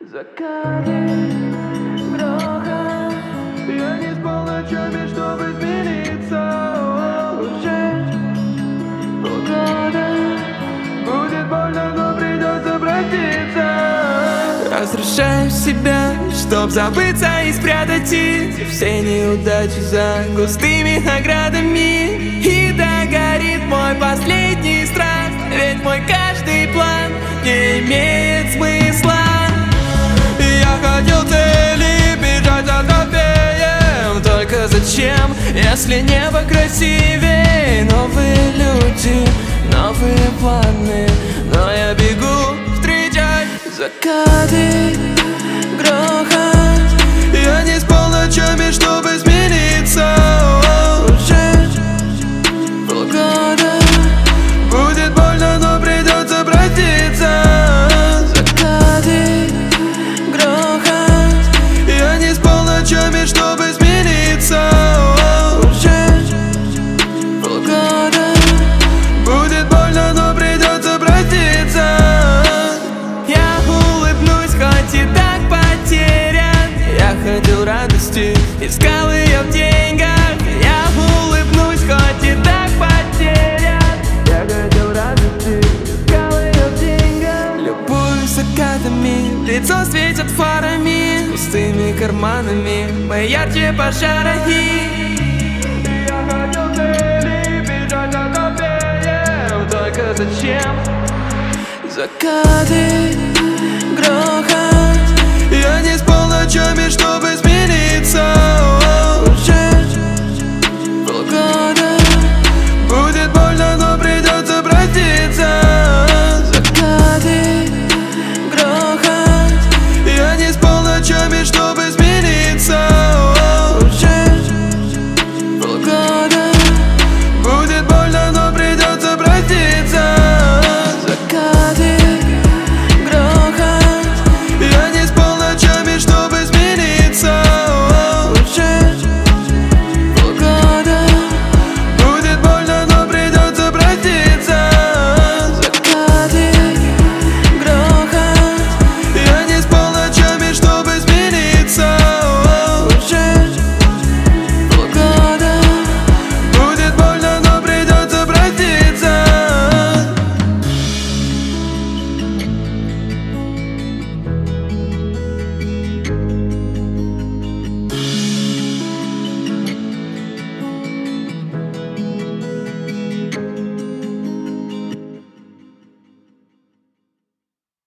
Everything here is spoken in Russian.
Закаты гроха. Я не спал ночами, чтобы измениться. Уже полгода. Будет больно, но придется проститься. Разрушаю себя, чтоб забыться и спрятать их все неудачи за густыми оградами. И догорит мой последний страх, ведь мой каждый план не имеет смысла. Я хотел цели, бежать за трофеем. Только зачем, если небо красивее? Новые люди, новые планы, но я бегу встречать закаты гроха. Я не спал ночами, чтобы смениться. Уже полгода. Будет больно, но придется проститься. Закаты гроха. Я не спал ночами, чтобы смениться. Уже полгода. Будет больно, но придется проститься. Я улыбнусь, хоть и так потерян. Я хотел радости, искал ее в деньгах. Я улыбнусь, хоть и так потерян. Я хотел радости, искал ее в деньгах. Любуюсь закатами, лицо светят фарами, пустыми карманами, мы ярче пожара. Я хотел цели, бежать за трофеем. Только зачем? Закаты гроха.